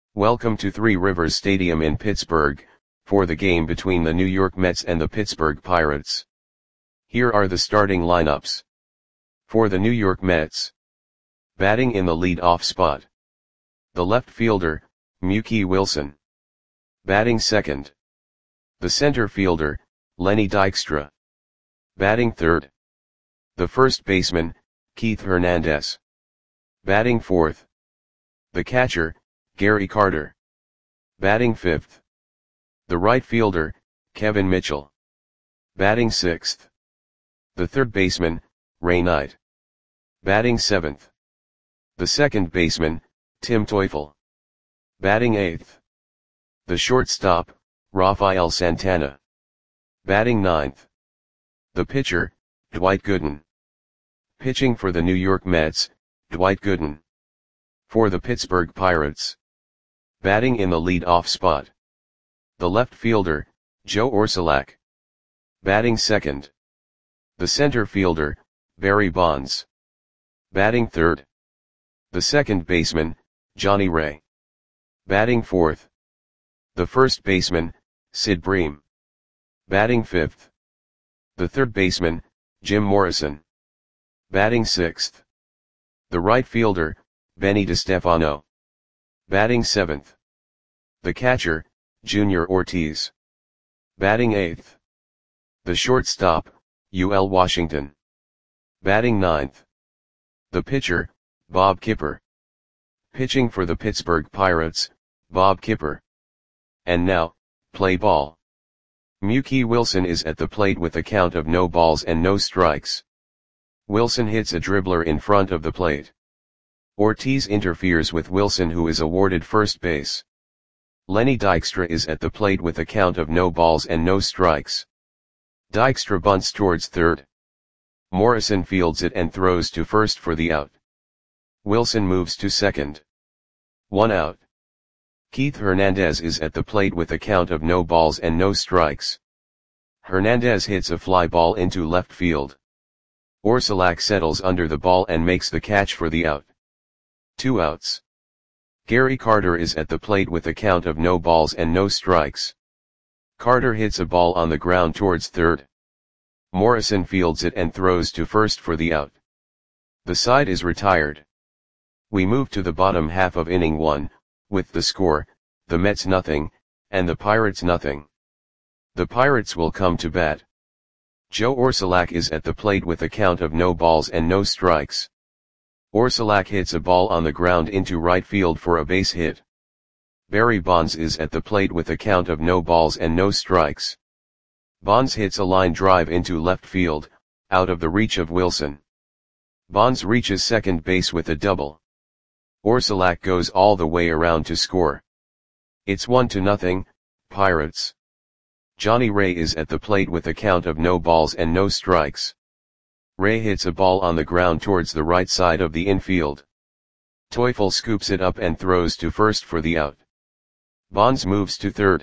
Welcome to Three Rivers Stadium in Pittsburgh, for the game between the New York Mets and the Pittsburgh Pirates. Here are the starting lineups. For the New York Mets. Batting in the lead-off spot. The left fielder, Mookie Wilson. Batting second. The center fielder, Lenny Dykstra. Batting third. The first baseman, Keith Hernandez. Batting fourth. The catcher, Gary Carter. Batting fifth. The right fielder, Kevin Mitchell. Batting sixth. The third baseman, Ray Knight. Batting seventh. The second baseman, Tim Teufel. Batting eighth. The shortstop, Rafael Santana. Batting ninth. The pitcher, Dwight Gooden. Pitching for the New York Mets, Dwight Gooden. For the Pittsburgh Pirates. Batting in the lead-off spot. The left fielder, Joe Orsulak. Batting second. The center fielder, Barry Bonds. Batting third. The second baseman, Johnny Ray. Batting fourth. The first baseman, Sid Bream. Batting fifth. The third baseman, Jim Morrison. Batting sixth. The right fielder, Benny DiStefano. Batting seventh. The catcher, Junior Ortiz. Batting eighth. The shortstop, UL Washington. Batting ninth. The pitcher, Bob Kipper. Pitching for the Pittsburgh Pirates, Bob Kipper. And now, play ball. Mookie Wilson is at the plate with a count of no balls and no strikes. Wilson hits a dribbler in front of the plate. Ortiz interferes with Wilson, who is awarded first base. Lenny Dykstra is at the plate with a count of no balls and no strikes. Dykstra bunts towards third. Morrison fields it and throws to first for the out. Wilson moves to second. 1 out. Keith Hernandez is at the plate with a count of no balls and no strikes. Hernandez hits a fly ball into left field. Orsulak settles under the ball and makes the catch for the out. 2 outs. Gary Carter is at the plate with a count of no balls and no strikes. Carter hits a ball on the ground towards third. Morrison fields it and throws to first for the out. The side is retired. We move to the bottom half of inning 1, with the score, the Mets nothing, and the Pirates nothing. The Pirates will come to bat. Joe Orsulak is at the plate with a count of no balls and no strikes. Orsulak hits a ball on the ground into right field for a base hit. Barry Bonds is at the plate with a count of no balls and no strikes. Bonds hits a line drive into left field, out of the reach of Wilson. Bonds reaches second base with a double. Orsulak goes all the way around to score. It's 1-0, Pirates. Johnny Ray is at the plate with a count of no balls and no strikes. Ray hits a ball on the ground towards the right side of the infield. Teufel scoops it up and throws to first for the out. Bonds moves to third.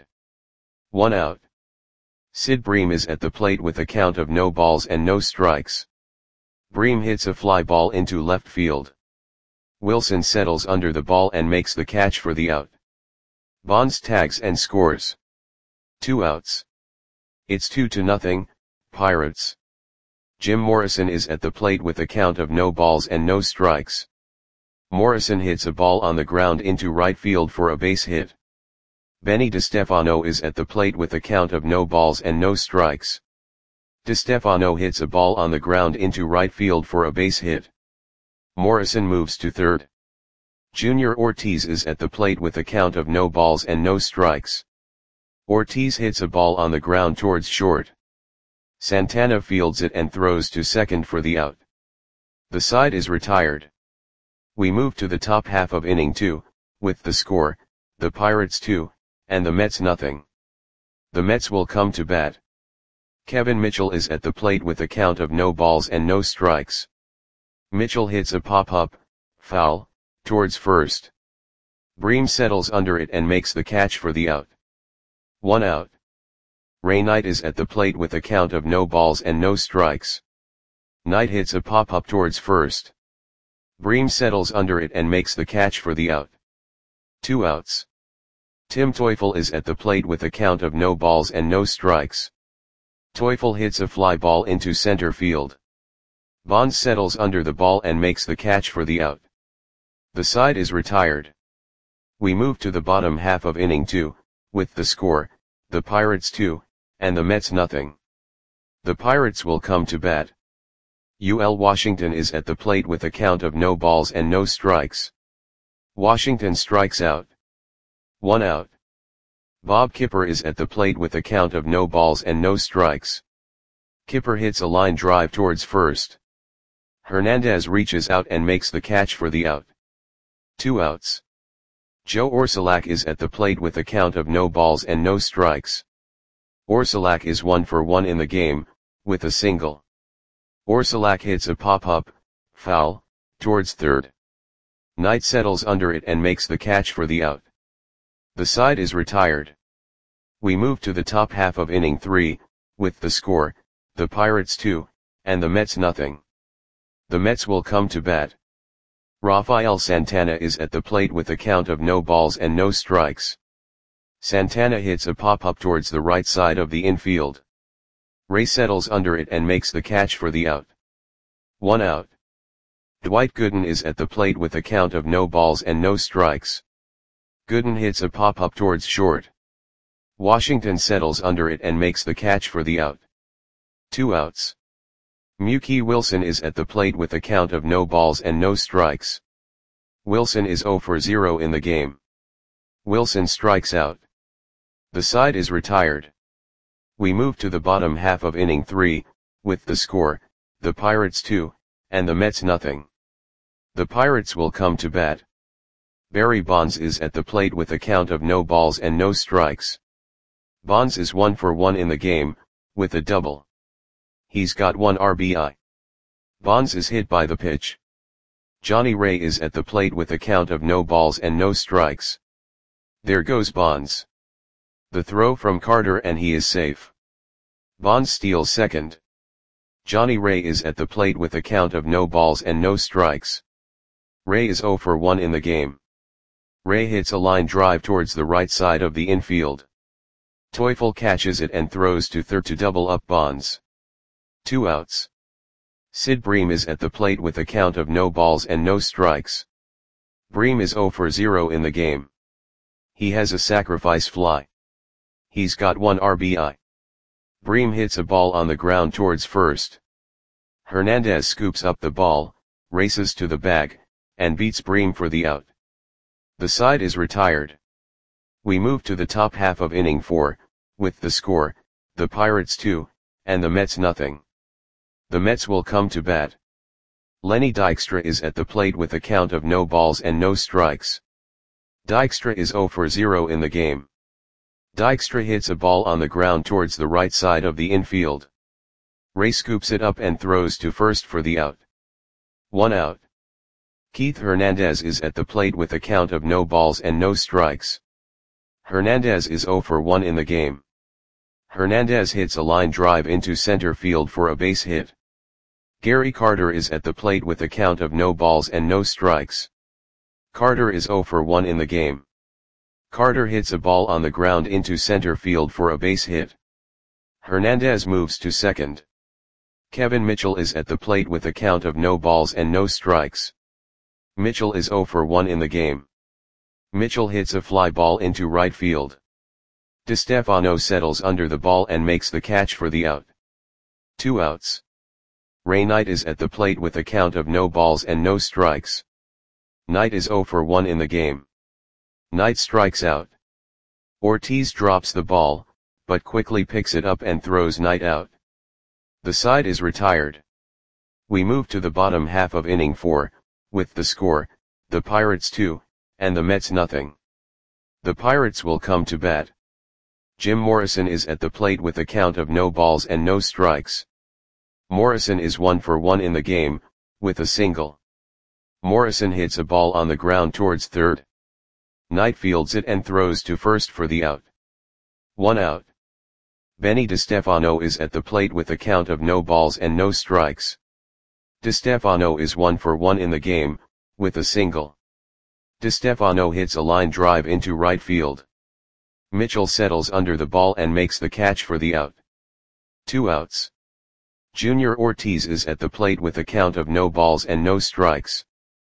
1 out. Sid Bream is at the plate with a count of no balls and no strikes. Bream hits a fly ball into left field. Wilson settles under the ball and makes the catch for the out. Bonds tags and scores. 2 outs. It's 2-0, Pirates. Jim Morrison is at the plate with a count of no balls and no strikes. Morrison hits a ball on the ground into right field for a base hit. Benny DiStefano is at the plate with a count of no balls and no strikes. DiStefano hits a ball on the ground into right field for a base hit. Morrison moves to third. Junior Ortiz is at the plate with a count of no balls and no strikes. Ortiz hits a ball on the ground towards short. Santana fields it and throws to second for the out. The side is retired. We move to the top half of inning 2, with the score, the Pirates 2, and the Mets nothing. The Mets will come to bat. Kevin Mitchell is at the plate with a count of no balls and no strikes. Mitchell hits a pop-up, foul, towards first. Bream settles under it and makes the catch for the out. 1 out. Ray Knight is at the plate with a count of no balls and no strikes. Knight hits a pop-up towards first. Bream settles under it and makes the catch for the out. 2 outs. Tim Teufel is at the plate with a count of no balls and no strikes. Teufel hits a fly ball into center field. Bonds settles under the ball and makes the catch for the out. The side is retired. We move to the bottom half of inning 2, with the score, the Pirates 2, and the Mets nothing. The Pirates will come to bat. UL Washington is at the plate with a count of no balls and no strikes. Washington strikes out. 1 out. Bob Kipper is at the plate with a count of no balls and no strikes. Kipper hits a line drive towards first. Hernandez reaches out and makes the catch for the out. 2 outs. Joe Orsulak is at the plate with a count of no balls and no strikes. Orsulak is 1 for 1 in the game, with a single. Orsulak hits a pop-up, foul, towards third. Knight settles under it and makes the catch for the out. The side is retired. We move to the top half of inning 3, with the score, the Pirates 2, and the Mets nothing. The Mets will come to bat. Rafael Santana is at the plate with a count of no balls and no strikes. Santana hits a pop-up towards the right side of the infield. Ray settles under it and makes the catch for the out. 1 out. Dwight Gooden is at the plate with a count of no balls and no strikes. Gooden hits a pop-up towards short. Washington settles under it and makes the catch for the out. 2 outs. Mookie Wilson is at the plate with a count of no balls and no strikes. Wilson is 0 for 0 in the game. Wilson strikes out. The side is retired. We move to the bottom half of inning 3, with the score, the Pirates 2, and the Mets nothing. The Pirates will come to bat. Barry Bonds is at the plate with a count of no balls and no strikes. Bonds is 1 for 1 in the game, with a double. He's got 1 RBI. Bonds is hit by the pitch. Johnny Ray is at the plate with a count of no balls and no strikes. There goes Bonds. The throw from Carter and he is safe. Bonds steals second. Johnny Ray is at the plate with a count of no balls and no strikes. Ray is 0 for 1 in the game. Ray hits a line drive towards the right side of the infield. Teufel catches it and throws to third to double up Bonds. 2 outs. Sid Bream is at the plate with a count of no balls and no strikes. Bream is 0 for 0 in the game. He has a sacrifice fly. He's got 1 RBI. Bream hits a ball on the ground towards first. Hernandez scoops up the ball, races to the bag, and beats Bream for the out. The side is retired. We move to the top half of inning 4, with the score, the Pirates 2, and the Mets nothing. The Mets will come to bat. Lenny Dykstra is at the plate with a count of no balls and no strikes. Dykstra is 0 for 0 in the game. Dykstra hits a ball on the ground towards the right side of the infield. Ray scoops it up and throws to first for the out. 1 out. Keith Hernandez is at the plate with a count of no balls and no strikes. Hernandez is 0 for 1 in the game. Hernandez hits a line drive into center field for a base hit. Gary Carter is at the plate with a count of no balls and no strikes. Carter is 0 for 1 in the game. Carter hits a ball on the ground into center field for a base hit. Hernandez moves to second. Kevin Mitchell is at the plate with a count of no balls and no strikes. Mitchell is 0 for 1 in the game. Mitchell hits a fly ball into right field. DeStefano settles under the ball and makes the catch for the out. 2 outs. Ray Knight is at the plate with a count of no balls and no strikes. Knight is 0 for 1 in the game. Knight strikes out. Ortiz drops the ball, but quickly picks it up and throws Knight out. The side is retired. We move to the bottom half of inning 4, with the score, the Pirates 2, and the Mets nothing. The Pirates will come to bat. Jim Morrison is at the plate with a count of no balls and no strikes. Morrison is 1 for 1 in the game, with a single. Morrison hits a ball on the ground towards third. Knight fields it and throws to first for the out. 1 out. Benny DeStefano is at the plate with a count of no balls and no strikes. DeStefano is 1 for 1 in the game, with a single. DeStefano hits a line drive into right field. Mitchell settles under the ball and makes the catch for the out. 2 outs. Junior Ortiz is at the plate with a count of no balls and no strikes.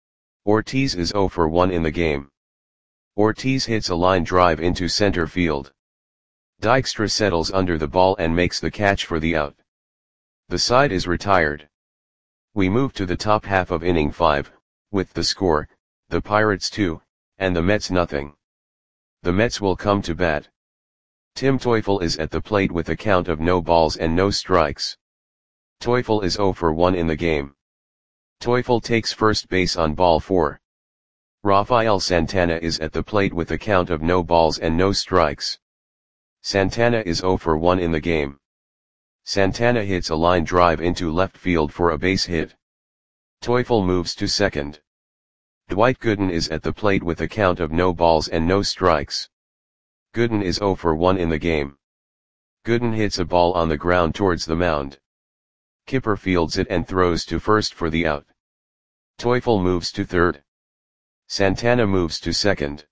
Ortiz is 0 for 1 in the game. Ortiz hits a line drive into center field. Dykstra settles under the ball and makes the catch for the out. The side is retired. We move to the top half of inning 5, with the score, the Pirates 2, and the Mets nothing. The Mets will come to bat. Tim Teufel is at the plate with a count of no balls and no strikes. Teufel is 0 for 1 in the game. Teufel takes first base on ball 4. Rafael Santana is at the plate with a count of no balls and no strikes. Santana is 0 for 1 in the game. Santana hits a line drive into left field for a base hit. Teufel moves to second. Dwight Gooden is at the plate with a count of no balls and no strikes. Gooden is 0 for 1 in the game. Gooden hits a ball on the ground towards the mound. Kipper fields it and throws to first for the out. Teufel moves to third. Santana moves to second.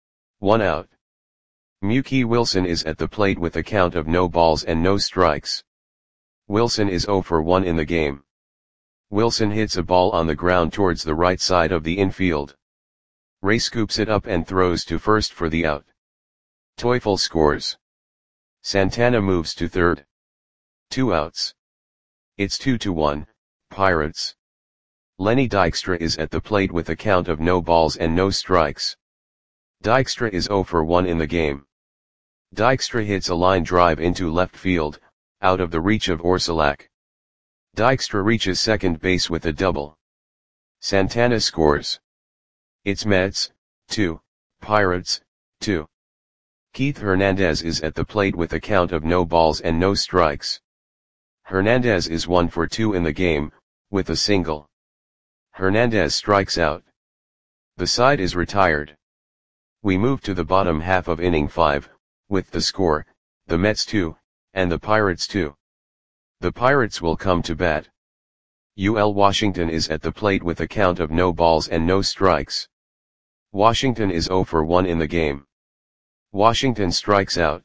1 out. Mookie Wilson is at the plate with a count of no balls and no strikes. Wilson is 0 for 1 in the game. Wilson hits a ball on the ground towards the right side of the infield. Ray scoops it up and throws to first for the out. Teufel scores. Santana moves to third. 2 outs. It's 2-1, Pirates. Lenny Dykstra is at the plate with a count of no balls and no strikes. Dykstra is 0 for 1 in the game. Dykstra hits a line drive into left field, out of the reach of Orsulak. Dykstra reaches second base with a double. Santana scores. It's Mets, 2, Pirates, 2. Keith Hernandez is at the plate with a count of no balls and no strikes. Hernandez is 1 for 2 in the game, with a single. Hernandez strikes out. The side is retired. We move to the bottom half of inning 5, with the score, the Mets 2, and the Pirates 2. The Pirates will come to bat. UL Washington is at the plate with a count of no balls and no strikes. Washington is 0 for 1 in the game. Washington strikes out.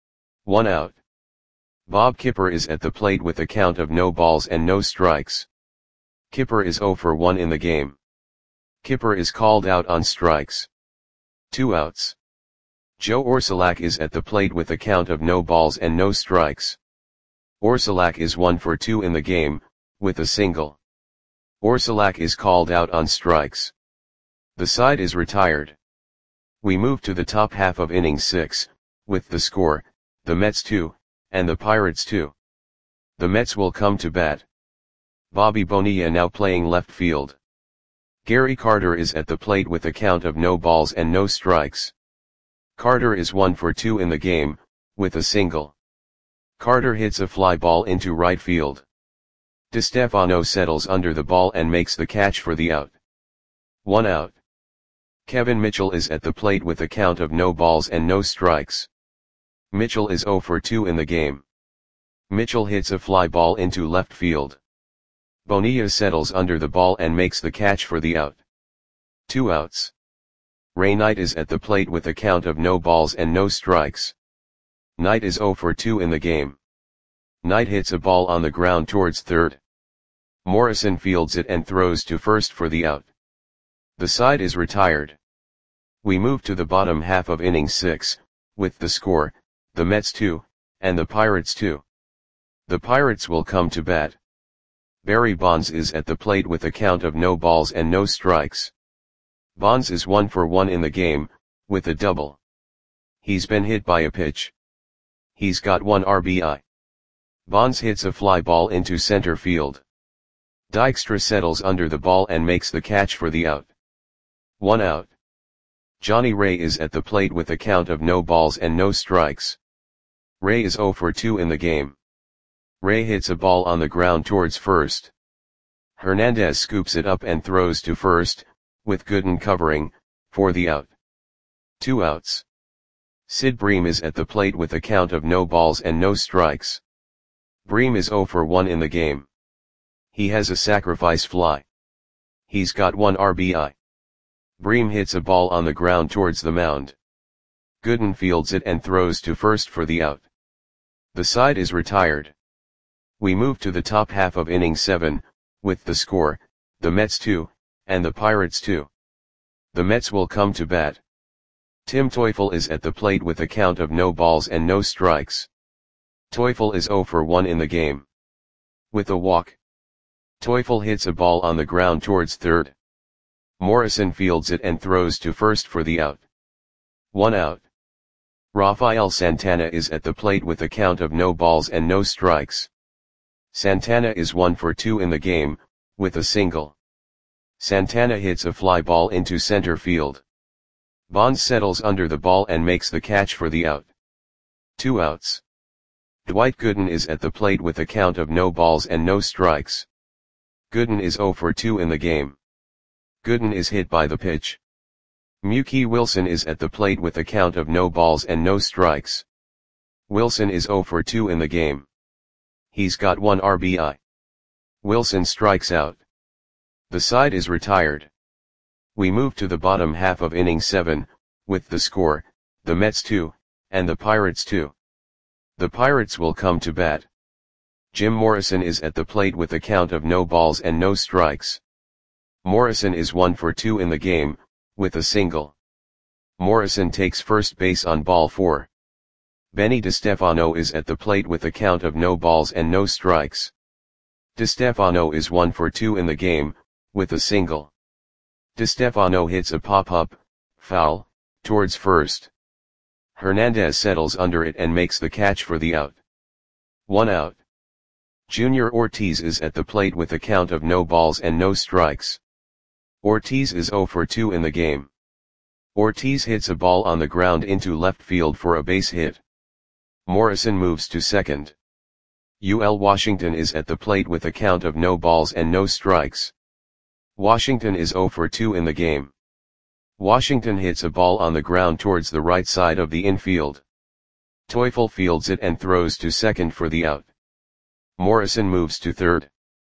1 out. Bob Kipper is at the plate with a count of no balls and no strikes. Kipper is 0 for 1 in the game. Kipper is called out on strikes. 2 outs. Joe Orsulak is at the plate with a count of no balls and no strikes. Orsulak is 1 for 2 in the game, with a single. Orsulak is called out on strikes. The side is retired. We move to the top half of inning 6, with the score, the Mets 2, and the Pirates 2. The Mets will come to bat. Bobby Bonilla now playing left field. Gary Carter is at the plate with a count of no balls and no strikes. Carter is 1 for 2 in the game, with a single. Carter hits a fly ball into right field. DeStefano settles under the ball and makes the catch for the out. 1 out. Kevin Mitchell is at the plate with a count of no balls and no strikes. Mitchell is 0 for 2 in the game. Mitchell hits a fly ball into left field. Bonilla settles under the ball and makes the catch for the out. 2 outs. Ray Knight is at the plate with a count of no balls and no strikes. Knight is 0 for 2 in the game. Knight hits a ball on the ground towards third. Morrison fields it and throws to first for the out. The side is retired. We move to the bottom half of inning 6, with the score, the Mets 2, and the Pirates 2. The Pirates will come to bat. Barry Bonds is at the plate with a count of no balls and no strikes. Bonds is 1 for 1 in the game, with a double. He's been hit by a pitch. He's got 1 RBI. Bonds hits a fly ball into center field. Dykstra settles under the ball and makes the catch for the out. 1 out. Johnny Ray is at the plate with a count of no balls and no strikes. Ray is 0 for 2 in the game. Ray hits a ball on the ground towards first. Hernandez scoops it up and throws to first, with Gooden covering, for the out. 2 outs. Sid Bream is at the plate with a count of no balls and no strikes. Bream is 0 for 1 in the game. He has a sacrifice fly. He's got 1 RBI. Bream hits a ball on the ground towards the mound. Gooden fields it and throws to first for the out. The side is retired. We move to the top half of inning 7, with the score, the Mets 2, and the Pirates 2. The Mets will come to bat. Tim Teufel is at the plate with a count of no balls and no strikes. Teufel is 0 for 1 in the game. With a walk, Teufel hits a ball on the ground towards third. Morrison fields it and throws to first for the out. 1 out. Rafael Santana is at the plate with a count of no balls and no strikes. Santana is 1 for 2 in the game, with a single. Santana hits a fly ball into center field. Bonds settles under the ball and makes the catch for the out. 2 outs. Dwight Gooden is at the plate with a count of no balls and no strikes. Gooden is 0 for 2 in the game. Gooden is hit by the pitch. Mookie Wilson is at the plate with a count of no balls and no strikes. Wilson is 0 for 2 in the game. He's got 1 RBI. Wilson strikes out. The side is retired. We move to the bottom half of inning 7, with the score, the Mets 2, and the Pirates 2. The Pirates will come to bat. Jim Morrison is at the plate with a count of no balls and no strikes. Morrison is 1 for 2 in the game, with a single. Morrison takes first base on ball 4. Benny DeStefano is at the plate with a count of no balls and no strikes. DeStefano is 1 for 2 in the game, with a single. DeStefano hits a pop-up, foul, towards first. Hernandez settles under it and makes the catch for the out. 1 out. Junior Ortiz is at the plate with a count of no balls and no strikes. Ortiz is 0 for 2 in the game. Ortiz hits a ball on the ground into left field for a base hit. Morrison moves to second. UL Washington is at the plate with a count of no balls and no strikes. Washington is 0 for 2 in the game. Washington hits a ball on the ground towards the right side of the infield. Teufel fields it and throws to second for the out. Morrison moves to third.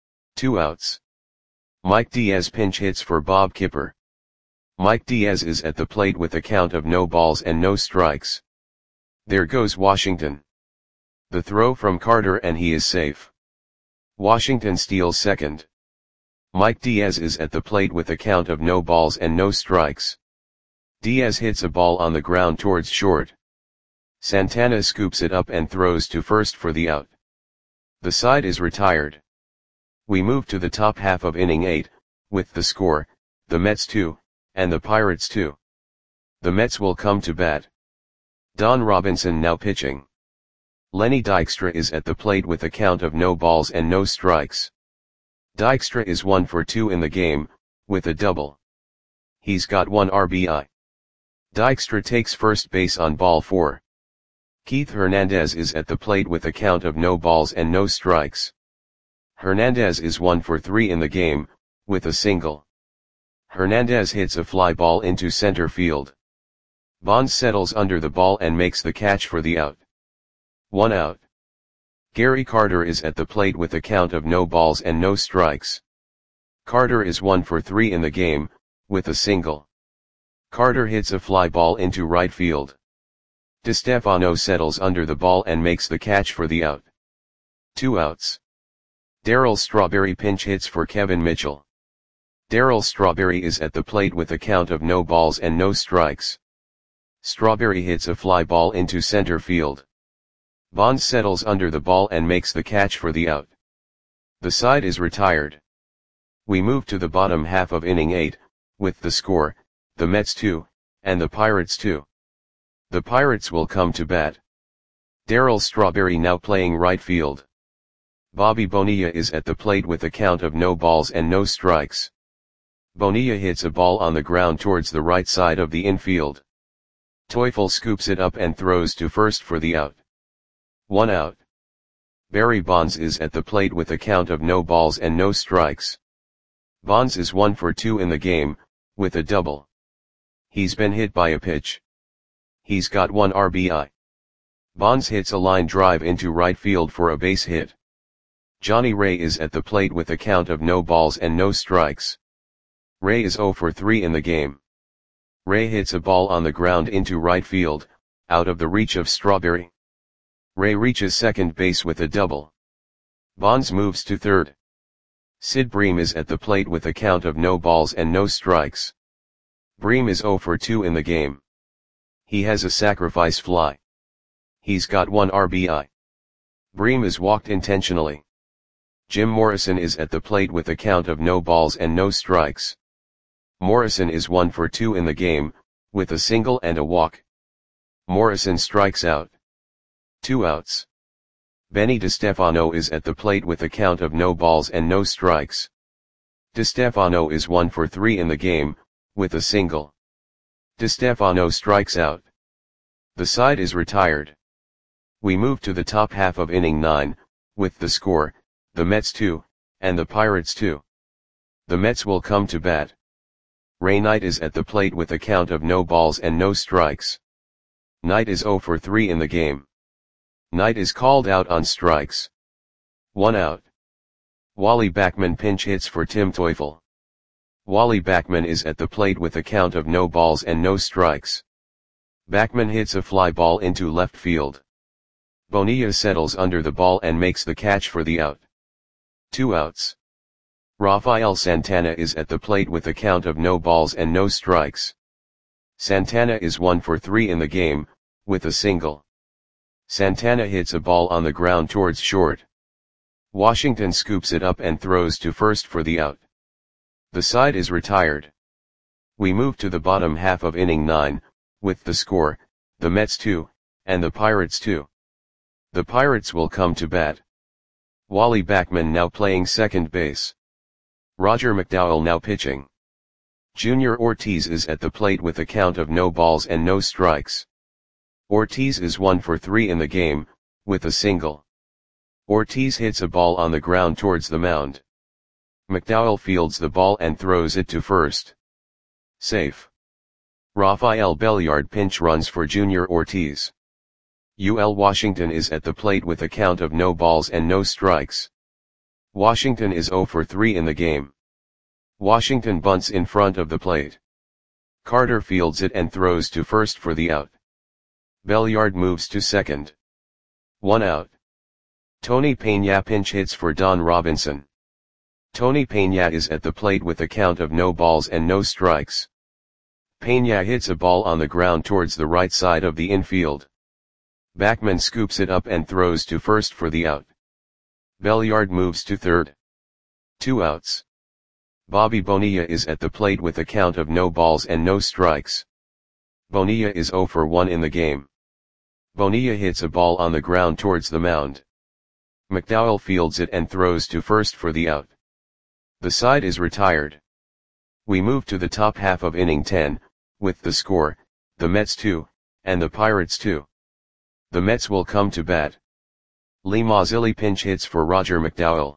2 outs. Mike Diaz pinch hits for Bob Kipper. Mike Diaz is at the plate with a count of no balls and no strikes. There goes Washington. The throw from Carter and he is safe. Washington steals second. Mike Diaz is at the plate with a count of no balls and no strikes. Diaz hits a ball on the ground towards short. Santana scoops it up and throws to first for the out. The side is retired. We move to the top half of inning 8, with the score, the Mets 2, and the Pirates 2. The Mets will come to bat. Don Robinson now pitching. Lenny Dykstra is at the plate with a count of no balls and no strikes. Dykstra is 1 for 2 in the game, with a double. He's got 1 RBI. Dykstra takes first base on ball 4. Keith Hernandez is at the plate with a count of no balls and no strikes. Hernandez is 1 for 3 in the game, with a single. Hernandez hits a fly ball into center field. Bonds settles under the ball and makes the catch for the out. 1 out. Gary Carter is at the plate with a count of no balls and no strikes. Carter is 1 for 3 in the game, with a single. Carter hits a fly ball into right field. DeStefano settles under the ball and makes the catch for the out. 2 outs. Darryl Strawberry pinch hits for Kevin Mitchell. Darryl Strawberry is at the plate with a count of no balls and no strikes. Strawberry hits a fly ball into center field. Bonds settles under the ball and makes the catch for the out. The side is retired. We move to the bottom half of inning 8, with the score, the Mets 2, and the Pirates 2. The Pirates will come to bat. Darryl Strawberry now playing right field. Bobby Bonilla is at the plate with a count of no balls and no strikes. Bonilla hits a ball on the ground towards the right side of the infield. Teufel scoops it up and throws to first for the out. 1 out. Barry Bonds is at the plate with a count of no balls and no strikes. Bonds is 1 for 2 in the game, with a double. He's been hit by a pitch. He's got 1 RBI. Bonds hits a line drive into right field for a base hit. Johnny Ray is at the plate with a count of no balls and no strikes. Ray is 0 for 3 in the game. Ray hits a ball on the ground into right field, out of the reach of Strawberry. Ray reaches second base with a double. Bonds moves to third. Sid Bream is at the plate with a count of no balls and no strikes. Bream is 0 for 2 in the game. He has a sacrifice fly. He's got 1 RBI. Bream is walked intentionally. Jim Morrison is at the plate with a count of no balls and no strikes. Morrison is 1 for 2 in the game, with a single and a walk. Morrison strikes out. 2 outs. Benny DeStefano is at the plate with a count of no balls and no strikes. DeStefano is 1 for 3 in the game, with a single. DeStefano strikes out. The side is retired. We move to the top half of inning 9, with the score, the Mets 2, and the Pirates 2. The Mets will come to bat. Ray Knight is at the plate with a count of no balls and no strikes. Knight is 0 for 3 in the game. Knight is called out on strikes. 1 out. Wally Backman pinch hits for Tim Teufel. Wally Backman is at the plate with a count of no balls and no strikes. Backman hits a fly ball into left field. Bonilla settles under the ball and makes the catch for the out. 2 outs. Rafael Santana is at the plate with a count of no balls and no strikes. Santana is 1 for 3 in the game, with a single. Santana hits a ball on the ground towards short. Washington scoops it up and throws to first for the out. The side is retired. We move to the bottom half of inning 9, with the score, the Mets 2, and the Pirates 2. The Pirates will come to bat. Wally Backman now playing second base. Roger McDowell now pitching. Junior Ortiz is at the plate with a count of no balls and no strikes. Ortiz is 1 for 3 in the game, with a single. Ortiz hits a ball on the ground towards the mound. McDowell fields the ball and throws it to first. Safe. Rafael Belliard pinch runs for Junior Ortiz. UL Washington is at the plate with a count of no balls and no strikes. Washington is 0 for 3 in the game. Washington bunts in front of the plate. Carter fields it and throws to first for the out. Belliard moves to second. 1 out. Tony Peña pinch hits for Don Robinson. Tony Peña is at the plate with a count of no balls and no strikes. Peña hits a ball on the ground towards the right side of the infield. Backman scoops it up and throws to first for the out. Belliard moves to third. 2 outs. Bobby Bonilla is at the plate with a count of no balls and no strikes. Bonilla is 0 for 1 in the game. Bonilla hits a ball on the ground towards the mound. McDowell fields it and throws to first for the out. The side is retired. We move to the top half of inning 10, with the score, the Mets 2, and the Pirates 2. The Mets will come to bat. Lee Mazzilli pinch hits for Roger McDowell.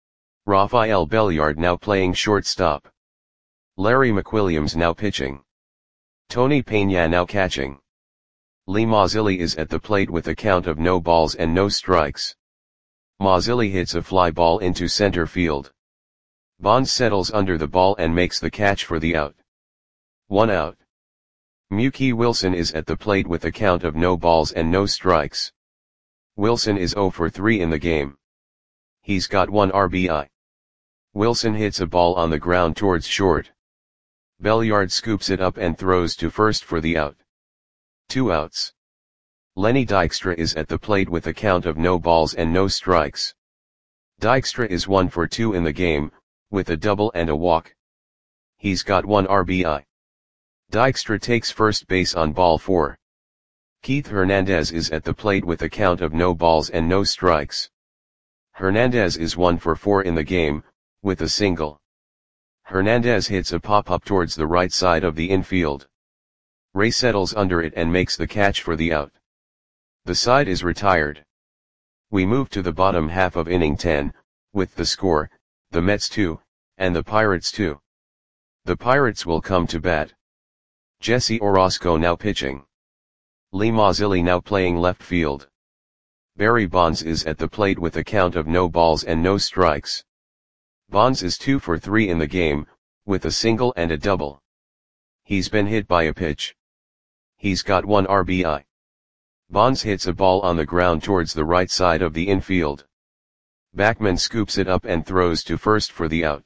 Rafael Belliard now playing shortstop. Larry McWilliams now pitching. Tony Peña now catching. Lee Mazzilli is at the plate with a count of no balls and no strikes. Mazzilli hits a fly ball into center field. Bonds settles under the ball and makes the catch for the out. 1 out. Mookie Wilson is at the plate with a count of no balls and no strikes. Wilson is 0 for 3 in the game. He's got 1 RBI. Wilson hits a ball on the ground towards short. Belliard scoops it up and throws to first for the out. 2 outs. Lenny Dykstra is at the plate with a count of no balls and no strikes. Dykstra is 1 for 2 in the game, with a double and a walk. He's got 1 RBI. Dykstra takes first base on ball 4. Keith Hernandez is at the plate with a count of no balls and no strikes. Hernandez is 1 for 4 in the game, with a single. Hernandez hits a pop-up towards the right side of the infield. Ray settles under it and makes the catch for the out. The side is retired. We move to the bottom half of inning 10, with the score, the Mets 2, and the Pirates 2. The Pirates will come to bat. Jesse Orosco now pitching. Lee Mazzilli now playing left field. Barry Bonds is at the plate with a count of no balls and no strikes. Bonds is 2 for 3 in the game, with a single and a double. He's been hit by a pitch. He's got 1 RBI. Bonds hits a ball on the ground towards the right side of the infield. Backman scoops it up and throws to first for the out.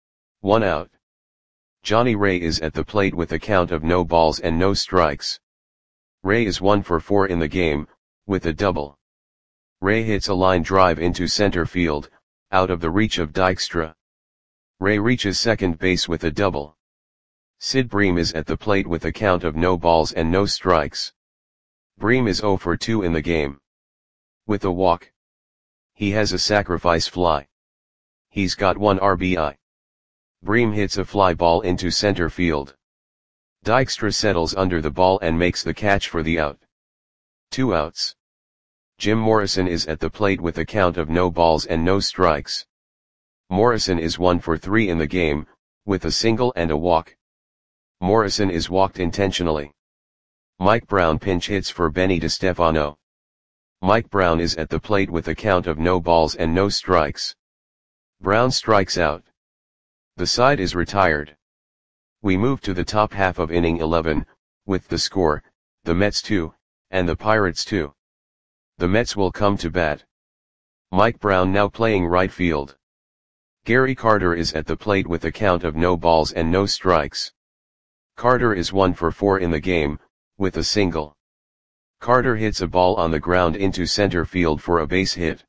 1 out. Johnny Ray is at the plate with a count of no balls and no strikes. Ray is 1 for 4 in the game, with a double. Ray hits a line drive into center field, out of the reach of Dykstra. Ray reaches second base with a double. Sid Bream is at the plate with a count of no balls and no strikes. Bream is 0 for 2 in the game. With a walk. He has a sacrifice fly. He's got 1 RBI. Bream hits a fly ball into center field. Dykstra settles under the ball and makes the catch for the out. 2 outs. Jim Morrison is at the plate with a count of no balls and no strikes. Morrison is 1 for 3 in the game, with a single and a walk. Morrison is walked intentionally. Mike Brown pinch hits for Benny DeStefano. Mike Brown is at the plate with a count of no balls and no strikes. Brown strikes out. The side is retired. We move to the top half of inning 11, with the score, the Mets 2, and the Pirates 2. The Mets will come to bat. Mike Brown now playing right field. Gary Carter is at the plate with a count of no balls and no strikes. Carter is 1 for 4 in the game, with a single. Carter hits a ball on the ground into center field for a base hit.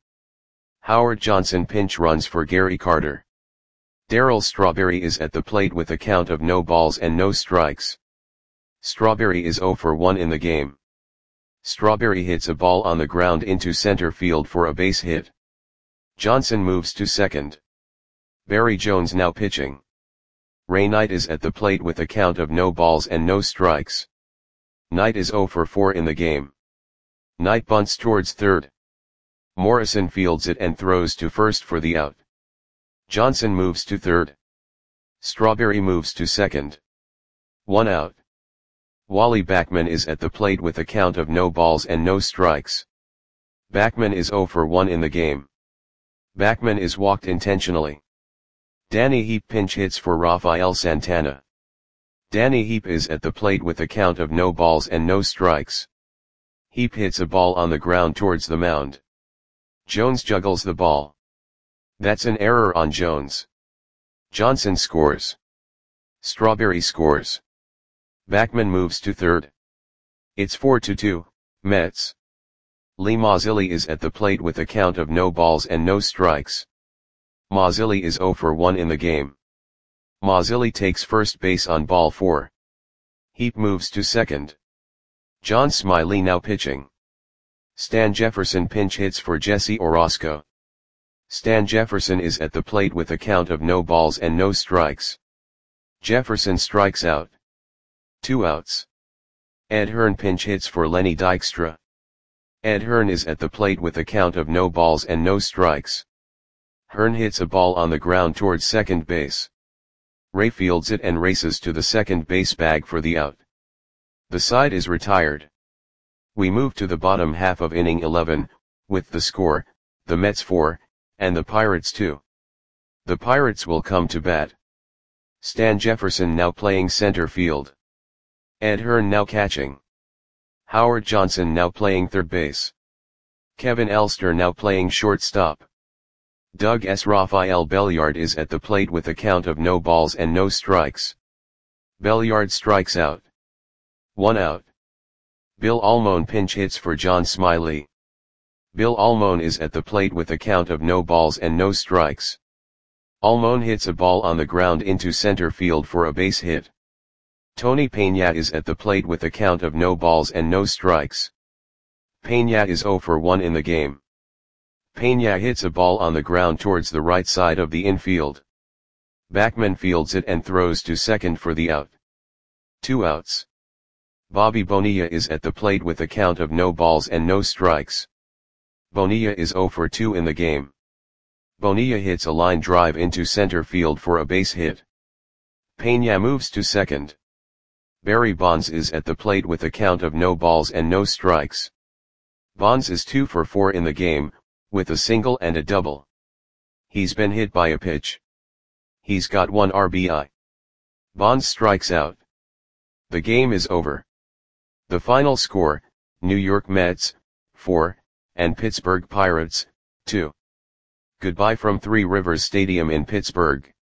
Howard Johnson pinch runs for Gary Carter. Darryl Strawberry is at the plate with a count of no balls and no strikes. Strawberry is 0 for 1 in the game. Strawberry hits a ball on the ground into center field for a base hit. Johnson moves to second. Barry Jones now pitching. Ray Knight is at the plate with a count of no balls and no strikes. Knight is 0 for 4 in the game. Knight bunts towards third. Morrison fields it and throws to first for the out. Johnson moves to third. Strawberry moves to second. 1 out. Wally Backman is at the plate with a count of no balls and no strikes. Backman is 0 for 1 in the game. Backman is walked intentionally. Danny Heap pinch hits for Rafael Santana. Danny Heap is at the plate with a count of no balls and no strikes. Heap hits a ball on the ground towards the mound. Jones juggles the ball. That's an error on Jones. Johnson scores. Strawberry scores. Backman moves to third. It's 4-2, Mets. Lee Mazzilli is at the plate with a count of no balls and no strikes. Mazzilli is 0 for 1 in the game. Mazzilli takes first base on ball 4. Heap moves to second. John Smiley now pitching. Stan Jefferson pinch hits for Jesse Orosco. Stan Jefferson is at the plate with a count of no balls and no strikes. Jefferson strikes out. 2 outs. Ed Hearn pinch hits for Lenny Dykstra. Ed Hearn is at the plate with a count of no balls and no strikes. Hearn hits a ball on the ground towards second base. Ray fields it and races to the second base bag for the out. The side is retired. We move to the bottom half of inning 11, with the score, the Mets 4, and the Pirates 2. The Pirates will come to bat. Stan Jefferson now playing center field. Ed Hearn now catching. Howard Johnson now playing third base. Kevin Elster now playing shortstop. Doug S. Rafael Belliard is at the plate with a count of no balls and no strikes. Belliard strikes out. 1 out. Bill Almone pinch hits for John Smiley. Bill Almone is at the plate with a count of no balls and no strikes. Almone hits a ball on the ground into center field for a base hit. Tony Peña is at the plate with a count of no balls and no strikes. Peña is 0 for 1 in the game. Peña hits a ball on the ground towards the right side of the infield. Backman fields it and throws to second for the out. 2 outs. Bobby Bonilla is at the plate with a count of no balls and no strikes. Bonilla is 0 for 2 in the game. Bonilla hits a line drive into center field for a base hit. Peña moves to second. Barry Bonds is at the plate with a count of no balls and no strikes. Bonds is 2 for 4 in the game, with a single and a double. He's been hit by a pitch. He's got 1 RBI. Bonds strikes out. The game is over. The final score, New York Mets, 4, and Pittsburgh Pirates, 2. Goodbye from Three Rivers Stadium in Pittsburgh.